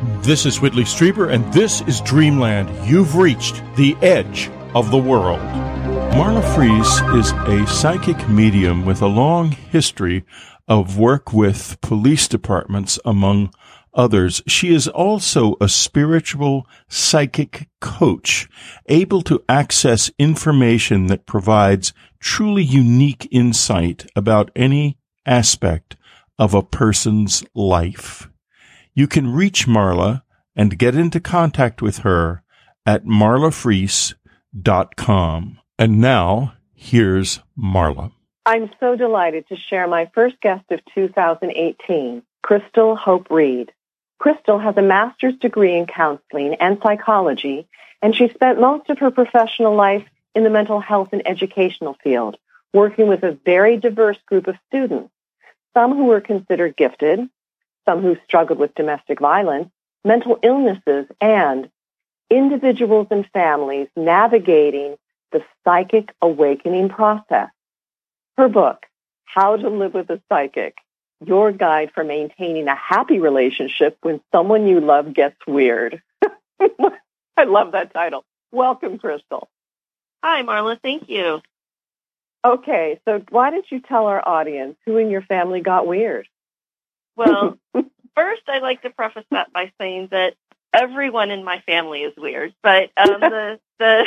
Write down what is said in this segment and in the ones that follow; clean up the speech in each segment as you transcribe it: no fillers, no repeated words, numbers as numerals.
This is Whitley Strieber, and this is Dreamland. You've reached the edge of the world. Marla Fries is a psychic medium with a long history of work with police departments, among others. She is also a spiritual psychic coach, able to access information that provides truly unique insight about any aspect of a person's life. You can reach Marla and get into contact with her at marlafries.com. And now, here's Marla. I'm so delighted to share my first guest of 2018, Crystal Hope Reed. Crystal has a master's degree in counseling and psychology, and she spent most of her professional life in the mental health and educational field, working with a very diverse group of students, some who were considered gifted, some who struggled with domestic violence, mental illnesses, and individuals and families navigating the psychic awakening process. Her book, How to Live with a Psychic, your guide for maintaining a happy relationship when someone you love gets weird. I love that title. Welcome, Crystal. Hi, Marla. Thank you. Okay, so why don't you tell our audience who in your family got weird? Well, first, I'd like to preface that by saying that everyone in my family is weird, but the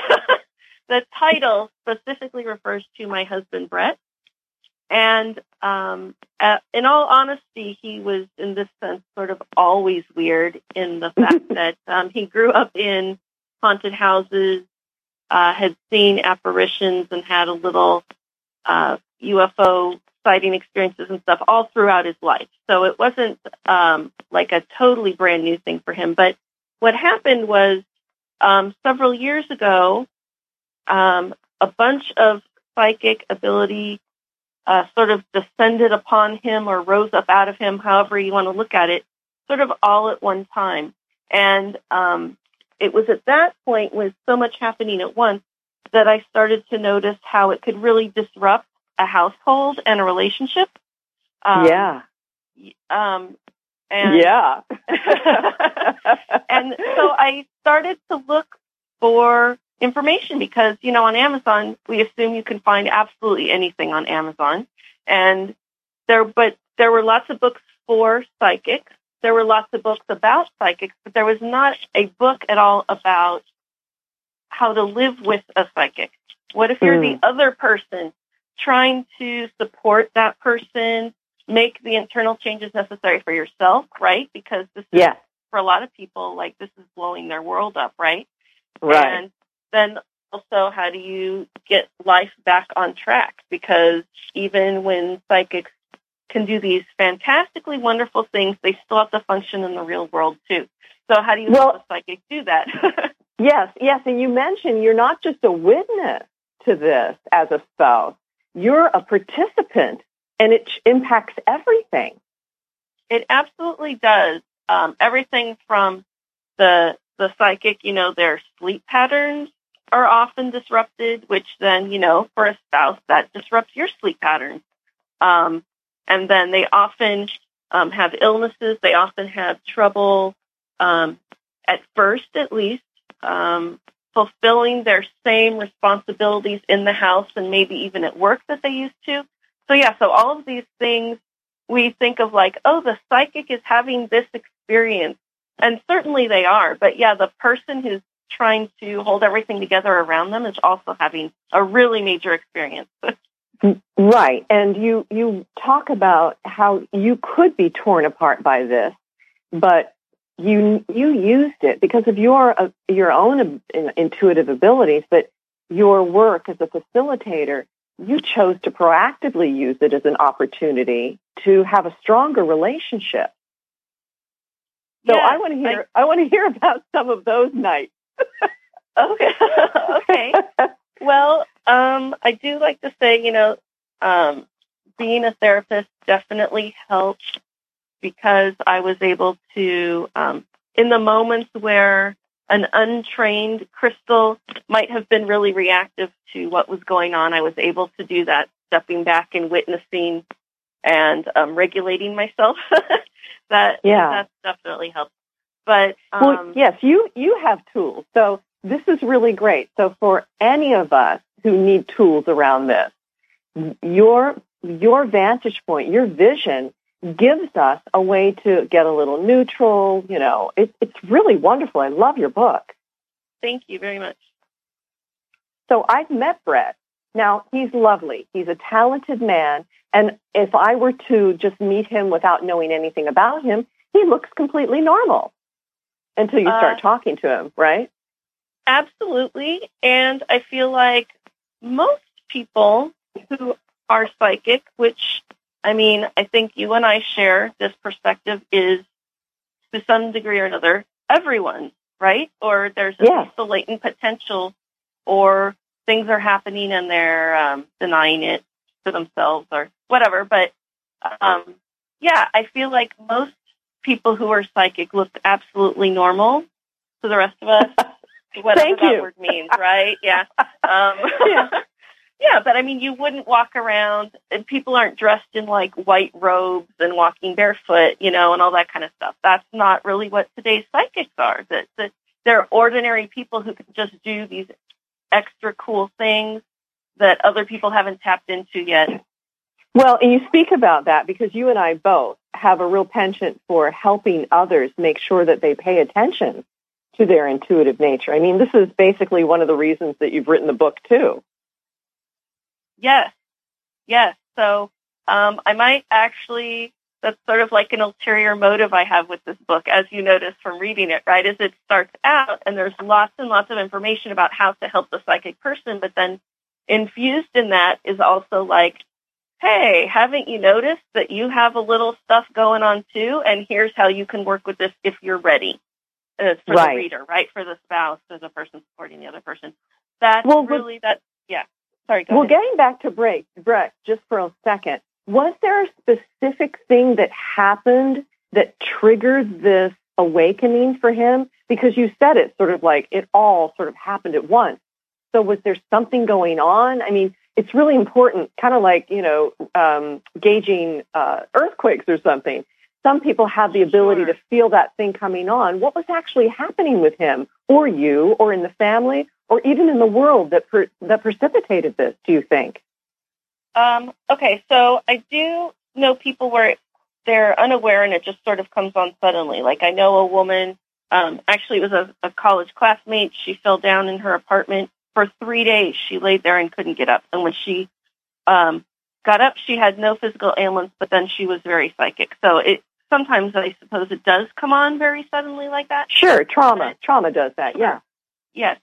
title specifically refers to my husband, Brett. And in all honesty, he was, in this sense, sort of always weird in the fact that he grew up in haunted houses, had seen apparitions, and had a little UFO sighting experiences and stuff all throughout his life. So it wasn't like a totally brand new thing for him. But what happened was several years ago, a bunch of psychic ability sort of descended upon him or rose up out of him, however you want to look at it, sort of all at one time. And it was at that point, with so much happening at once, that I started to notice how it could really disrupt a household and a relationship. Yeah. And so I started to look for information because, on Amazon, we assume you can find absolutely anything on Amazon. And there were lots of books for psychics. There were lots of books about psychics, but there was not a book at all about how to live with a psychic. What if you're the other person trying to support that person, make the internal changes necessary for yourself, right? Because this is, for a lot of people, like, this is blowing their world up, right? Right. And then also, how do you get life back on track? Because even when psychics can do these fantastically wonderful things, they still have to function in the real world, too. So how do you help a psychic do that? Yes. And you mentioned you're not just a witness to this as a spouse. You're a participant, and it impacts everything. It absolutely does. Everything from the psychic, their sleep patterns are often disrupted, which then, for a spouse, that disrupts your sleep patterns. And then they often have illnesses. They often have trouble, at first at least, fulfilling their same responsibilities in the house and maybe even at work that they used to. So all of these things we think of like, oh, the psychic is having this experience. And certainly they are. But the person who's trying to hold everything together around them is also having a really major experience. Right. And you talk about how you could be torn apart by this, but you used it because of your own intuitive abilities, but your work as a facilitator, you chose to proactively use it as an opportunity to have a stronger relationship. So I want to hear about some of those nights. Okay. Well, I do like to say, being a therapist definitely helped because I was able to, in the moments where an untrained Crystal might have been really reactive to what was going on, I was able to do that, stepping back and witnessing and regulating myself. That definitely helped. But well, yes, you have tools. So this is really great. So for any of us who need tools around this, your vantage point, your vision gives us a way to get a little neutral. You know, it's really wonderful. I love your book. Thank you very much. So I've met Brett. Now, he's lovely. He's a talented man. And if I were to just meet him without knowing anything about him, he looks completely normal until you start talking to him, right? Absolutely. And I feel like most people who are psychic, which, I mean, I think you and I share this perspective, is to some degree or another, everyone, right? Or there's at least a latent potential, or things are happening and they're denying it to themselves or whatever. But yeah, I feel like most people who are psychic look absolutely normal to the rest of us, whatever that word means, right? Yeah. Yeah, but I mean, you wouldn't walk around, and people aren't dressed in like white robes and walking barefoot, you know, and all that kind of stuff. That's not really what today's psychics are. That they're ordinary people who can just do these extra cool things that other people haven't tapped into yet. Well, and you speak about that because you and I both have a real penchant for helping others make sure that they pay attention to their intuitive nature. I mean, this is basically one of the reasons that you've written the book, too. Yes. So I might actually, that's sort of like an ulterior motive I have with this book, as you notice from reading it, right, is it starts out and there's lots and lots of information about how to help the psychic person, but then infused in that is also like, hey, haven't you noticed that you have a little stuff going on too, and here's how you can work with this if you're ready. And it's for the reader, right, for the spouse, for the person supporting the other person. That's yeah. Sorry, go ahead. Getting back to Brett, just for a second, was there a specific thing that happened that triggered this awakening for him? Because you said it sort of like it all sort of happened at once. So was there something going on? I mean, it's really important, kind of like, you know, gauging earthquakes or something. Some people have the ability to feel that thing coming on. What was actually happening with him or you or in the family or even in the world that precipitated this, do you think? Okay, so I do know people where they're unaware and it just sort of comes on suddenly. Like I know a woman, actually it was a college classmate. She fell down in her apartment. For 3 days, she laid there and couldn't get up. And when she got up, she had no physical ailments, but then she was very psychic. So sometimes I suppose it does come on very suddenly like that. Sure, trauma does that, yeah. Yes.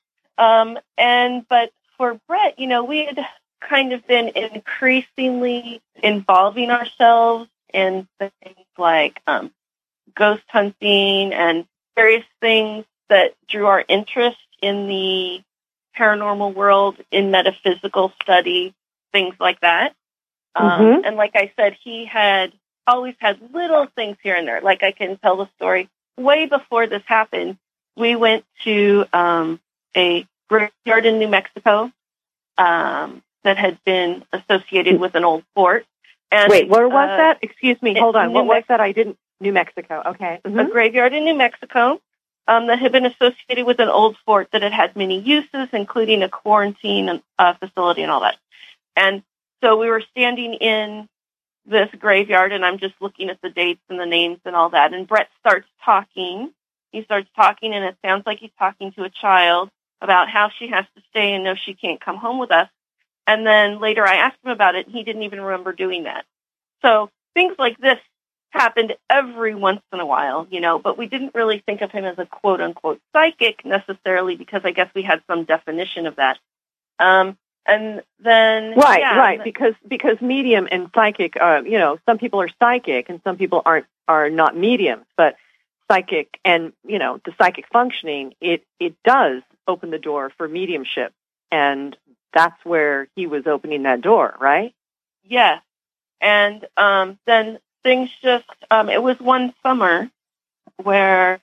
But for Brett, you know, we had kind of been increasingly involving ourselves in things like ghost hunting and various things that drew our interest in the paranormal world, in metaphysical study, things like that. And like I said, he had always had little things here and there. Like I can tell the story way before this happened. We went to a graveyard in New Mexico that had been associated with an old fort. And, wait, where was that? Excuse me, hold on. What was that? New Mexico, okay. A graveyard in New Mexico that had been associated with an old fort that had many uses, including a quarantine facility and all that. And so we were standing in this graveyard, and I'm just looking at the dates and the names and all that. And Brett starts talking. He starts talking, and it sounds like he's talking to a child about how she has to stay and no, she can't come home with us. And then later I asked him about it, and he didn't even remember doing that. So things like this happened every once in a while, you know, but we didn't really think of him as a quote-unquote psychic necessarily because I guess we had some definition of that. And then... Right, because medium and psychic, you know, some people are psychic and some people are not mediums, but psychic and, you know, the psychic functioning, it does open the door for mediumship, and that's where he was opening that door, right? Yes. And then things just, it was one summer where,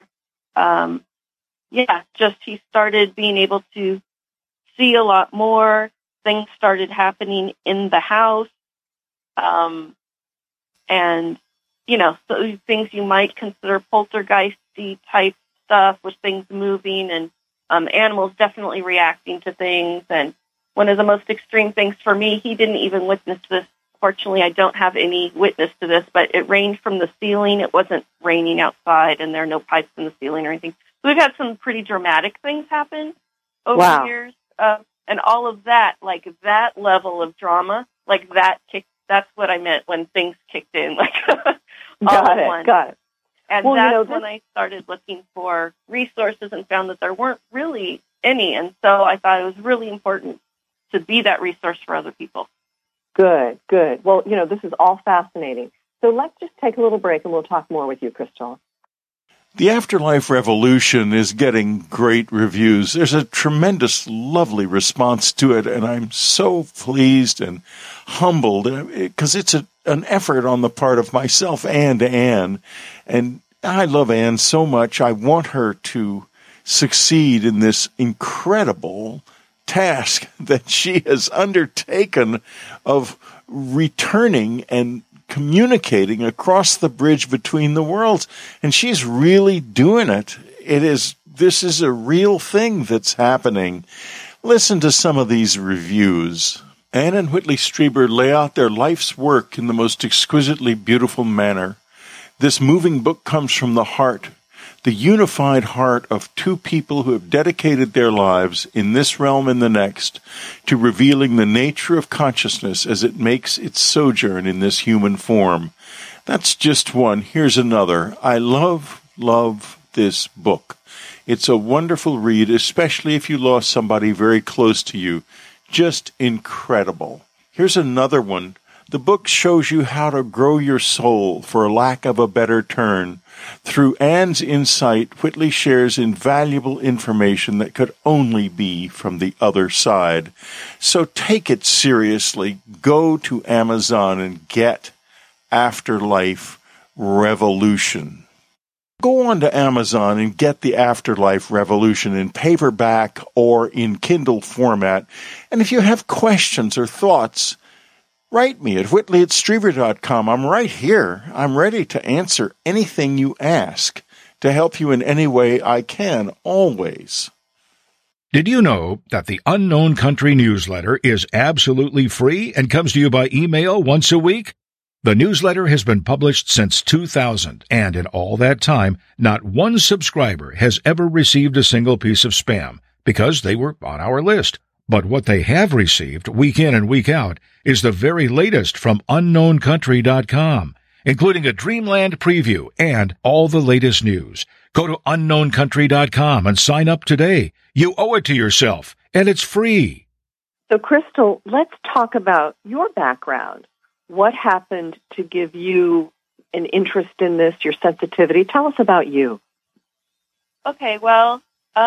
he started being able to see a lot more. Things started happening in the house. And, you know, so things you might consider poltergeisty type stuff with things moving and animals definitely reacting to things. And one of the most extreme things for me, he didn't even witness this. Fortunately, I don't have any witness to this, but it rained from the ceiling. It wasn't raining outside, and there are no pipes in the ceiling or anything. So we've had some pretty dramatic things happen over the years. And all of that, like that level of drama, like that kicked, that's what I meant when things kicked in. Like Got it. And that's when I started looking for resources and found that there weren't really any. And so I thought it was really important to be that resource for other people. Good. Well, this is all fascinating. So let's just take a little break and we'll talk more with you, Crystal. The Afterlife Revolution is getting great reviews. There's a tremendous, lovely response to it, and I'm so pleased and humbled because it's an effort on the part of myself and Anne. And I love Anne so much. I want her to succeed in this incredible task that she has undertaken of returning and communicating across the bridge between the worlds. And she's really doing it. This is a real thing that's happening. Listen to some of these reviews. Anne and Whitley Strieber lay out their life's work in the most exquisitely beautiful manner. This moving book comes from the heart, the unified heart of two people who have dedicated their lives in this realm and the next to revealing the nature of consciousness as it makes its sojourn in this human form. That's just one. Here's another. I love this book. It's a wonderful read, especially if you lost somebody very close to you. Just incredible. Here's another one. The book shows you how to grow your soul, for lack of a better term. Through Anne's insight, Whitley shares invaluable information that could only be from the other side. So take it seriously. Go to Amazon and get Afterlife Revolution. Go on to Amazon and get the Afterlife Revolution in paperback or in Kindle format. And if you have questions or thoughts, write me at whitley@strieber.com. I'm right here. I'm ready to answer anything you ask, to help you in any way I can, always. Did you know that the Unknown Country newsletter is absolutely free and comes to you by email once a week? The newsletter has been published since 2000, and in all that time, not one subscriber has ever received a single piece of spam because they were on our list. But what they have received week in and week out is the very latest from UnknownCountry.com, including a Dreamland preview and all the latest news. Go to UnknownCountry.com and sign up today. You owe it to yourself, and it's free. So, Crystal, let's talk about your background. What happened to give you an interest in this, your sensitivity? Tell us about you. Okay, well,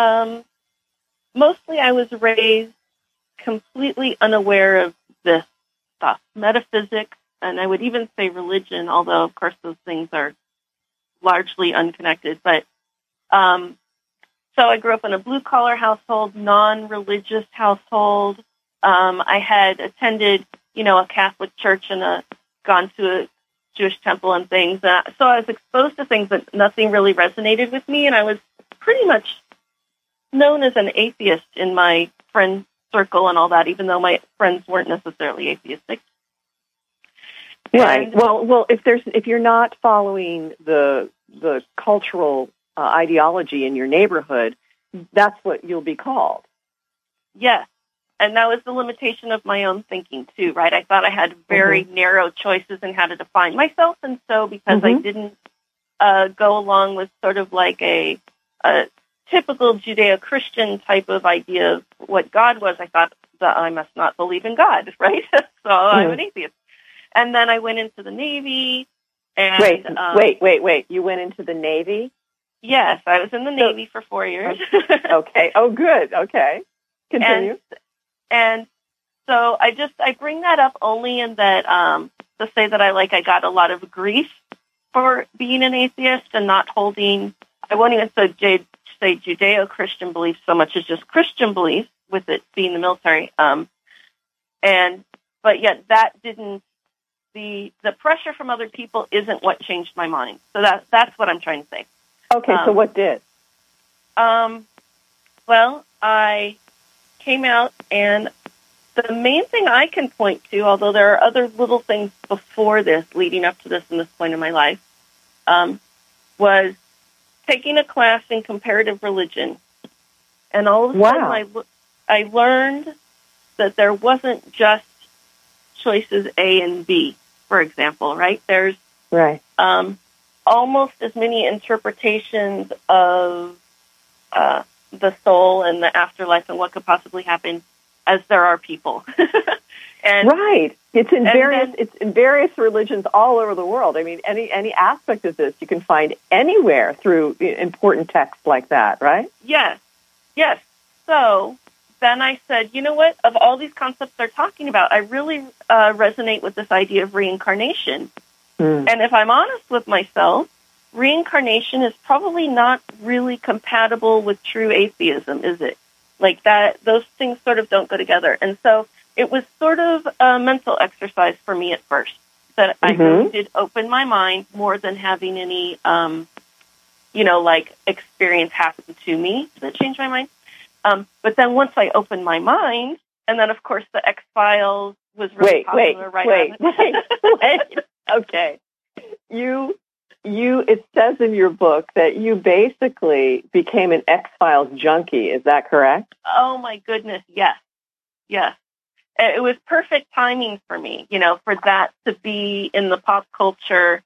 mostly I was raised completely unaware of this stuff, metaphysics, and I would even say religion, although, of course, those things are largely unconnected. But so I grew up in a blue-collar household, non-religious household. I had attended, a Catholic church and gone to a Jewish temple and things. So I was exposed to things that nothing really resonated with me, and I was pretty much known as an atheist in my friend circle and all that, even though my friends weren't necessarily atheistic. Right. And, well, if you're not following the cultural ideology in your neighborhood, that's what you'll be called. Yes. And that was the limitation of my own thinking, too, right? I thought I had very narrow choices in how to define myself, and so because I didn't go along with sort of like a typical Judeo-Christian type of idea of what God was, I thought that I must not believe in God, right? So I'm an atheist. And then I went into the Navy. And, wait. You went into the Navy? Yes, I was in the Navy for 4 years. Okay. Oh, good. Okay. Continue. And so I bring that up only in that to say that I got a lot of grief for being an atheist and not holding, I won't even say Judeo-Christian beliefs so much as just Christian beliefs, with it being the military. But yet that didn't, the pressure from other people isn't what changed my mind. So that's what I'm trying to say. Okay, so what did? Well, I came out, and the main thing I can point to, although there are other little things before this, leading up to this and this point in my life, was taking a class in comparative religion. And all of a sudden, I learned that there wasn't just choices A and B, for example, right? There's almost as many interpretations of the soul and the afterlife and what could possibly happen as there are people. And it's in various religions all over the world. I mean, any aspect of this you can find anywhere through important texts like that, right? Yes. So then I said, you know what? Of all these concepts they're talking about, I really resonate with this idea of reincarnation. And if I'm honest with myself, reincarnation is probably not really compatible with true atheism, is it? Like that, those things sort of don't go together. And so it was sort of a mental exercise for me at first, that I really did open my mind more than having any, experience happen to me that changed my mind. But then once I opened my mind, and then of course the X-Files was really popular right Wait. Okay. It says in your book that you basically became an X-Files junkie. Is that correct? Oh, my goodness, yes. It was perfect timing for me, for that to be in the pop culture.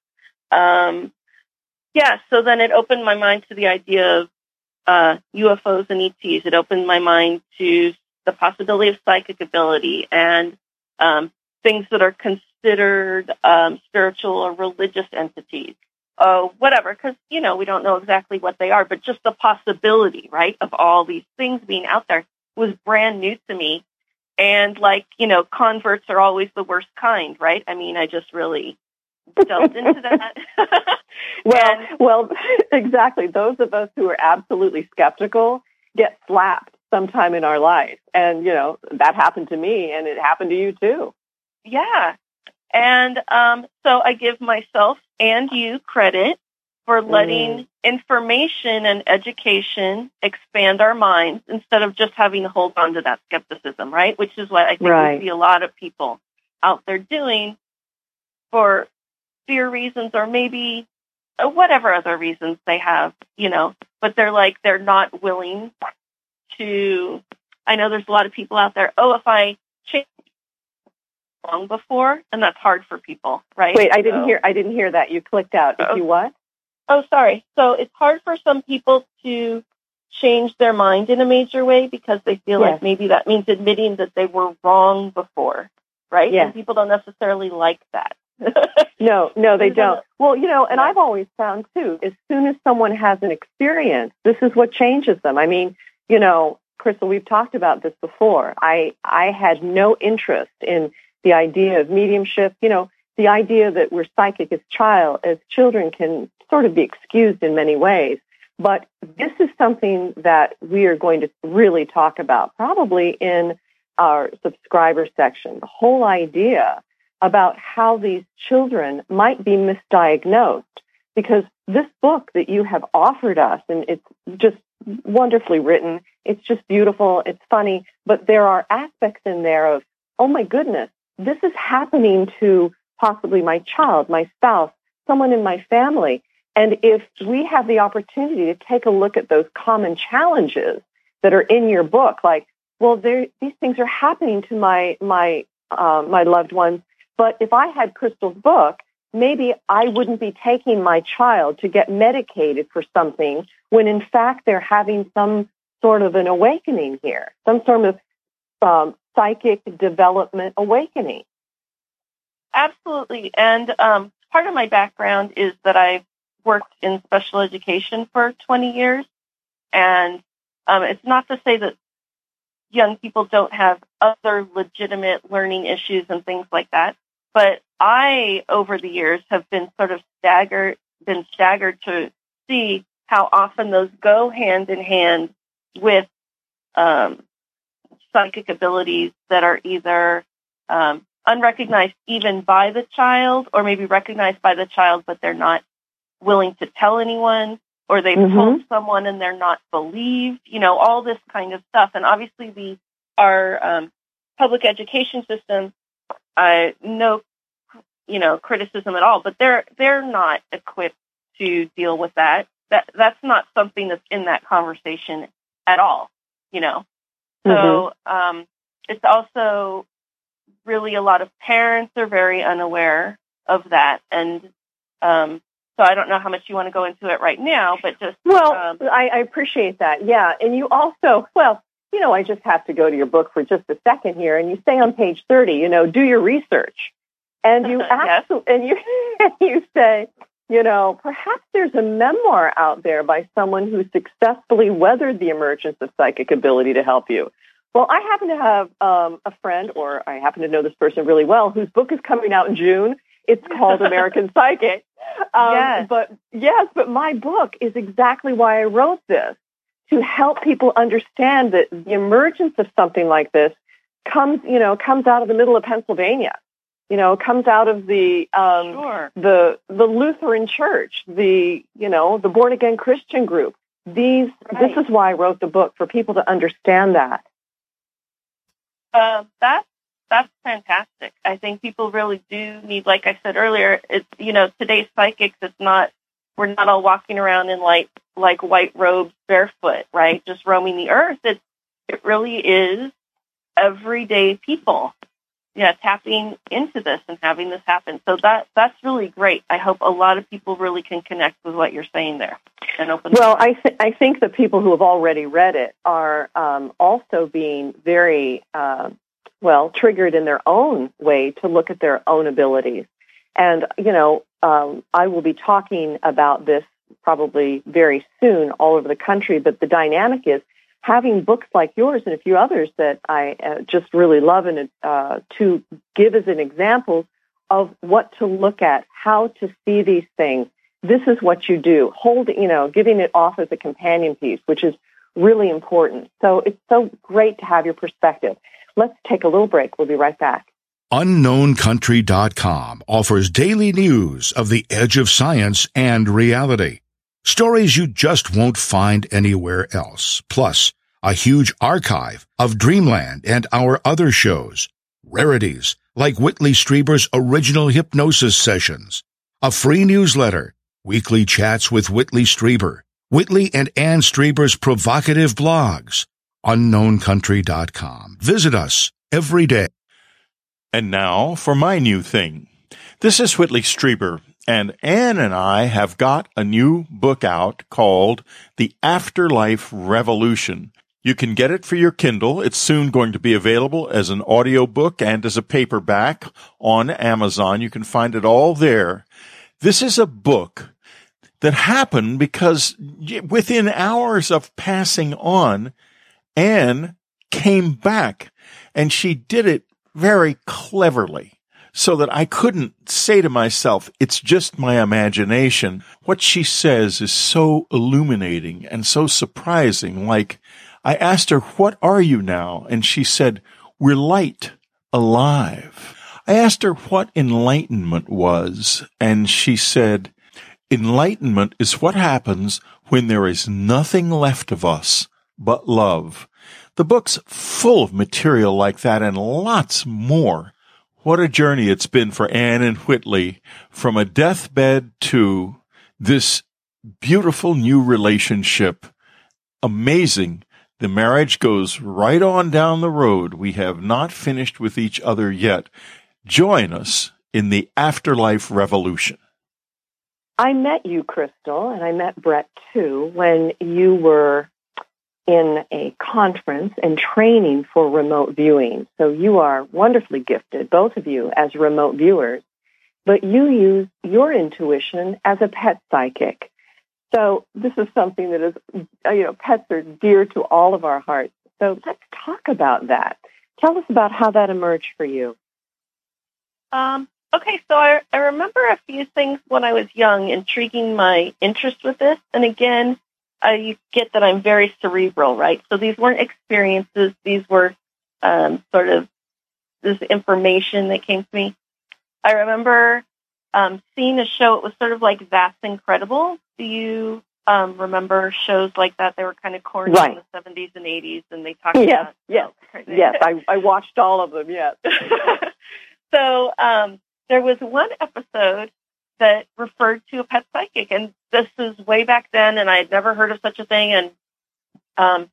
So then it opened my mind to the idea of UFOs and ETs. It opened my mind to the possibility of psychic ability and things that are considered spiritual or religious entities. Whatever, because, we don't know exactly what they are, but just the possibility, right, of all these things being out there was brand new to me. And converts are always the worst kind, right? I mean, I just really delved into that. Well, exactly. Those of us who are absolutely skeptical get slapped sometime in our life. And, that happened to me, and it happened to you too. Yeah. And so I give myself and you credit for letting information and education expand our minds instead of just having to hold on to that skepticism, right? Which is what I think we see a lot of people out there doing for fear reasons or maybe whatever other reasons they have, but they're not willing to. I know there's a lot of people out there, if I change long before, and that's hard for people, right? Wait, I didn't hear that. You clicked out. If you what? Oh, sorry. So it's hard for some people to change their mind in a major way because they feel like maybe that means admitting that they were wrong before, right? Yes. And people don't necessarily like that. No, they don't. Well, and I've always found, too, as soon as someone has an experience, this is what changes them. I mean, Crystal, we've talked about this before. I had no interest in the idea of mediumship, the idea that we're psychic as children can sort of be excused in many ways. But this is something that we are going to really talk about, probably in our subscriber section, the whole idea about how these children might be misdiagnosed. Because this book that you have offered us, and it's just wonderfully written, it's just beautiful, it's funny, but there are aspects in there of, oh my goodness, this is happening to possibly my child, my spouse, someone in my family. And if we have the opportunity to take a look at those common challenges that are in your book, like, well, these things are happening to my loved ones, but if I had Crystal's book, maybe I wouldn't be taking my child to get medicated for something when in fact they're having some sort of an awakening here, some sort of psychic development awakening. Absolutely. And part of my background is that I've worked in special education for 20 years. And it's not to say that young people don't have other legitimate learning issues and things like that. But I, over the years, have been sort of staggered to see how often those go hand in hand with psychic abilities that are either unrecognized even by the child or maybe recognized by the child, but they're not willing to tell anyone, or they've told someone and they're not believed, all this kind of stuff. And obviously our public education system, no, criticism at all, but they're not equipped to deal with that. That's not something that's in that conversation at all, So it's also really a lot of parents are very unaware of that. And so I don't know how much you want to go into it right now, but just... Well, I appreciate that, yeah. And you also, I just have to go to your book for just a second here, and you say on page 30, do your research. And you you say, perhaps there's a memoir out there by someone who successfully weathered the emergence of psychic ability to help you. Well, I happen to have a friend, or I happen to know this person really well, whose book is coming out in June. It's called American Psychic. Yes. But my book is exactly why I wrote this, to help people understand that the emergence of something like this comes out of the middle of Pennsylvania. Comes out of the Lutheran Church, the born again Christian group. This is why I wrote the book, for people to understand that. That's fantastic. I think people really do need, like I said earlier, it's, today's psychics, we're not all walking around in like white robes barefoot, right? Just roaming the earth. It really is everyday people, tapping into this and having this happen. So that's really great. I hope a lot of people really can connect with what you're saying there and open. Well, I think the people who have already read it are also being very triggered in their own way to look at their own abilities. And I will be talking about this probably very soon all over the country. But the dynamic is, having books like yours and a few others that I just really love, and to give as an example of what to look at, how to see these things. This is what you do. Giving it off as a companion piece, which is really important. So it's so great to have your perspective. Let's take a little break. We'll be right back. UnknownCountry.com offers daily news of the edge of science and reality. Stories you just won't find anywhere else. Plus, a huge archive of Dreamland and our other shows. Rarities like Whitley Strieber's original hypnosis sessions. A free newsletter. Weekly chats with Whitley Strieber. Whitley and Ann Strieber's provocative blogs. UnknownCountry.com. Visit us every day. And now for my new thing. This is Whitley Strieber, and Ann and I have got a new book out called The Afterlife Revolution. You can get it for your Kindle. It's soon going to be available as an audiobook and as a paperback on Amazon. You can find it all there. This is a book that happened because within hours of passing on, Ann came back, and she did it very cleverly, so that I couldn't say to myself, it's just my imagination. What she says is so illuminating and so surprising. Like, I asked her, what are you now? And she said, we're light, alive. I asked her what enlightenment was, and she said, enlightenment is what happens when there is nothing left of us but love. The book's full of material like that and lots more. What a journey it's been for Ann and Whitley, from a deathbed to this beautiful new relationship. Amazing. The marriage goes right on down the road. We have not finished with each other yet. Join us in the Afterlife Revolution. I met you, Crystal, and I met Brett, too, when you were in a conference and training for remote viewing. So you are wonderfully gifted, both of you, as remote viewers, but you use your intuition as a pet psychic. So this is something that is, pets are dear to all of our hearts. So let's talk about that. Tell us about how that emerged for you. Okay, so I remember a few things when I was young intriguing my interest with this. And again, you get that I'm very cerebral, right? So these weren't experiences. These were sort of this information that came to me. I remember seeing a show. It was sort of like That's Incredible. Do you remember shows like that. They were kind of corny in the 70s and 80s, and they talked about... Yes. I watched all of them, yes. So there was one episode that referred to a pet psychic, and this is way back then, and I had never heard of such a thing, and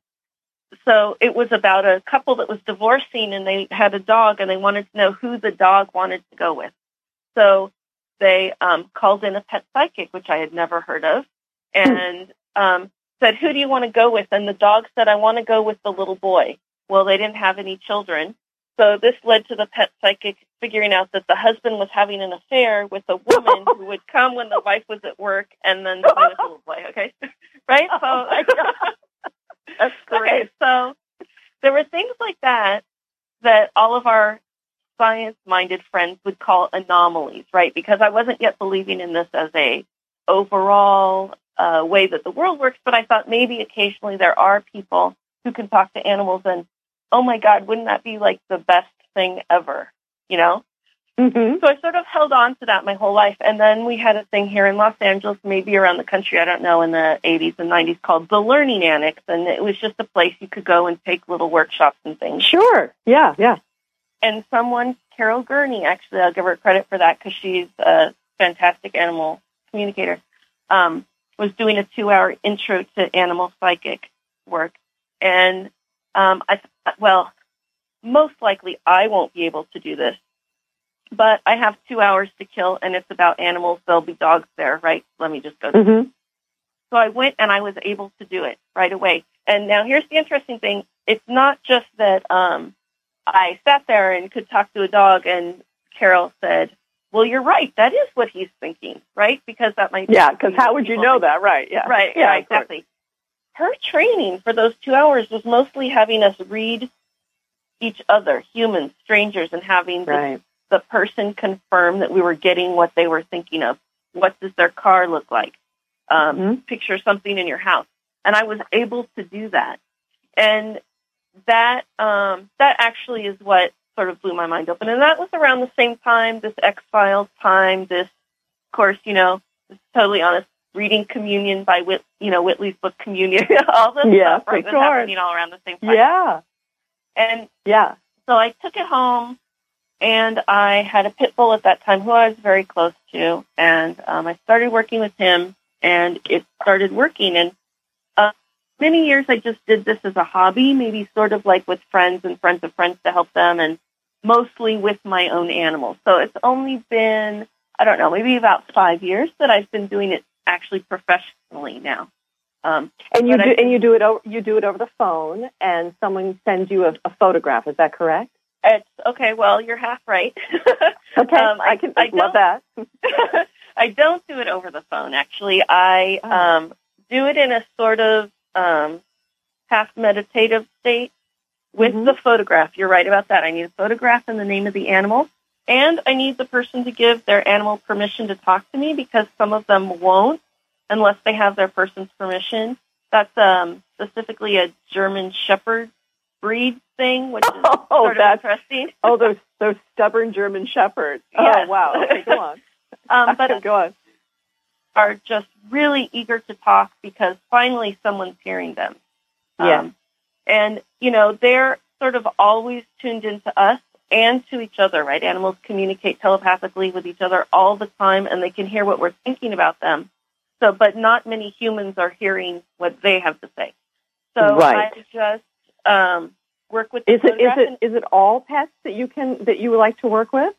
so it was about a couple that was divorcing, and they had a dog, and they wanted to know who the dog wanted to go with. So they called in a pet psychic, which I had never heard of, and said, who do you want to go with? And the dog said, I want to go with the little boy. Well, they didn't have any children. So this led to the pet psychic figuring out that the husband was having an affair with a woman who would come when the wife was at work and then play with the little boy, okay? Right? So, oh my God. That's great. Okay, so there were things like that all of our science-minded friends would call anomalies, right? Because I wasn't yet believing in this as a overall way that the world works, but I thought maybe occasionally there are people who can talk to animals, and oh my God, wouldn't that be like the best thing ever, you know? Mm-hmm. So I sort of held on to that my whole life, and then we had a thing here in Los Angeles, maybe around the country, I don't know, in the 80s and 90s called the Learning Annex, and it was just a place you could go and take little workshops and things. Sure, yeah. And someone, Carol Gurney, actually, I'll give her credit for that because she's a fantastic animal communicator, was doing a 2-hour intro to animal psychic work. And I thought, well, most likely I won't be able to do this, but I have 2 hours to kill, and it's about animals. There'll be dogs there, right? Let me just go. Mm-hmm. So I went, and I was able to do it right away. And now here's the interesting thing. It's not just that I sat there and could talk to a dog, and Carol said, well, you're right. That is what he's thinking, right? Because that might be... Yeah, because how would you know that, right? Yeah. Right, yeah, exactly. Her training for those 2 hours was mostly having us read each other, humans, strangers, and having the person confirm that we were getting what they were thinking of. What does their car look like? Picture something in your house. And I was able to do that. And that actually is what sort of blew my mind open. And that was around the same time, this X-Files time, this, of course, totally honest, reading Communion by Whitley's book Communion, all this stuff, right? That's happening all around the same time. Yeah. And so I took it home, and I had a pit bull at that time who I was very close to, and I started working with him, and it started working. And many years I just did this as a hobby, maybe sort of like with friends and friends of friends to help them, and mostly with my own animals. So it's only been, I don't know, maybe about 5 years that I've been doing it actually professionally now. And you do it over the phone, and someone sends you a photograph. Is that correct? It's okay. Well, you're half right. Okay, I love that. I don't do it over the phone. Actually, I do it in a sort of half meditative state with the photograph. You're right about that. I need a photograph and the name of the animal, and I need the person to give their animal permission to talk to me, because some of them won't unless they have their person's permission. That's specifically a German Shepherd breed thing, which is sort of interesting. Those stubborn German Shepherds. Yes. Oh, wow. Okay, go on. But go on. Are just really eager to talk because finally someone's hearing them. And, they're sort of always tuned into us and to each other, right? Animals communicate telepathically with each other all the time, and they can hear what we're thinking about them. So, but not many humans are hearing what they have to say. So I just work with the photograph. Is it all pets that you would like to work with?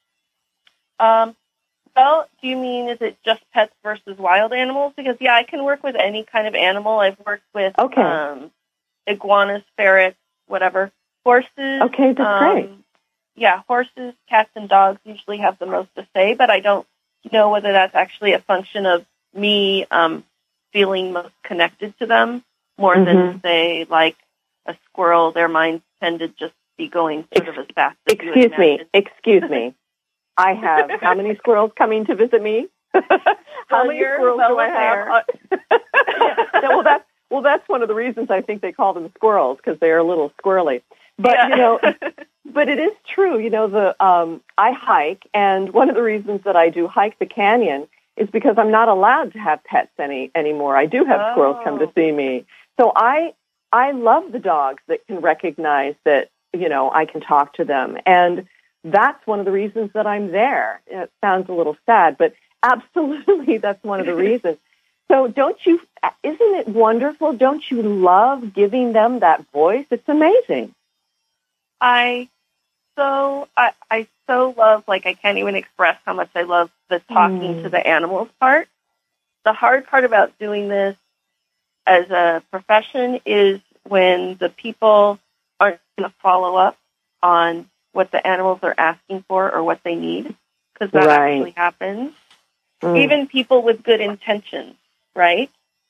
Well, do you mean, is it just pets versus wild animals? Because, I can work with any kind of animal. I've worked with iguanas, ferrets, whatever. Horses. Okay, that's great. Yeah, horses, cats, and dogs usually have the most to say, but I don't know whether that's actually a function of me feeling most connected to them more than, say, like a squirrel. Their minds tend to just be going sort of as fast as you would imagine. Excuse me. I have how many squirrels coming to visit me? How many squirrels do I have? Well, that's one of the reasons I think they call them squirrels, because they are a little squirrely. But but it is true. I hike, and one of the reasons that I do hike the canyon is because I'm not allowed to have pets anymore. I do have squirrels come to see me. So I love the dogs that can recognize that, I can talk to them. And that's one of the reasons that I'm there. It sounds a little sad, but absolutely that's one of the reasons. So isn't it wonderful? Don't you love giving them that voice? It's amazing. I so love, I can't even express how much I love the talking to the animals part. The hard part about doing this as a profession is when the people aren't going to follow up on what the animals are asking for or what they need, because that actually happens. Even people with good intentions, right?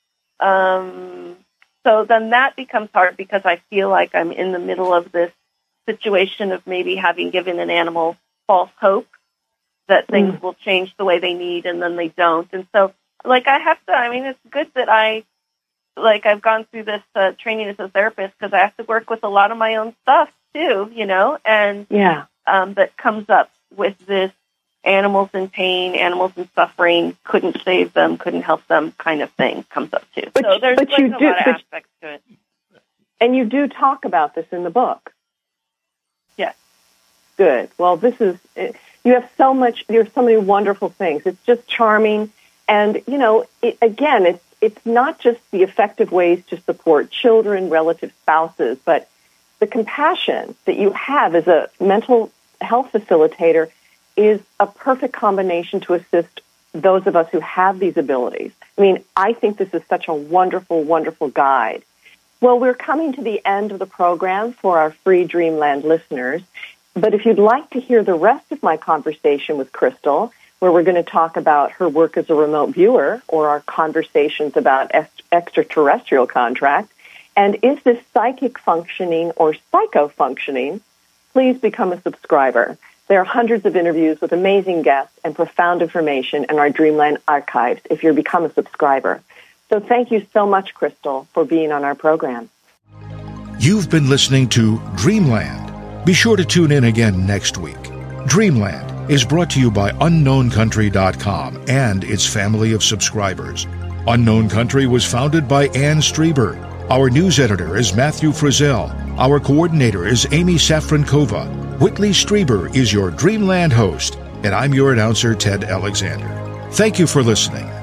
So then that becomes hard because I feel like I'm in the middle of this situation of maybe having given an animal false hope that things will change the way they need, and then they don't. And so, it's good that I've gone through this training as a therapist, because I have to work with a lot of my own stuff too, and that comes up with this animals in pain, animals in suffering, couldn't save them, couldn't help them kind of thing comes up too. So there's a lot of aspects to it. And you do talk about this in the book. Yes. Good. Well, you have so many wonderful things. It's just charming. And, it's not just the effective ways to support children, relative spouses, but the compassion that you have as a mental health facilitator is a perfect combination to assist those of us who have these abilities. I think this is such a wonderful, wonderful guide. Well, we're coming to the end of the program for our free Dreamland listeners. But if you'd like to hear the rest of my conversation with Crystal, where we're going to talk about her work as a remote viewer, or our conversations about extraterrestrial contact, and is this psychic functioning or psycho-functioning, please become a subscriber. There are hundreds of interviews with amazing guests and profound information in our Dreamland archives if you become a subscriber. So thank you so much, Crystal, for being on our program. You've been listening to Dreamland. Be sure to tune in again next week. Dreamland is brought to you by UnknownCountry.com and its family of subscribers. Unknown Country was founded by Ann Strieber. Our news editor is Matthew Frizzell. Our coordinator is Amy Safrankova. Whitley Strieber is your Dreamland host, and I'm your announcer, Ted Alexander. Thank you for listening.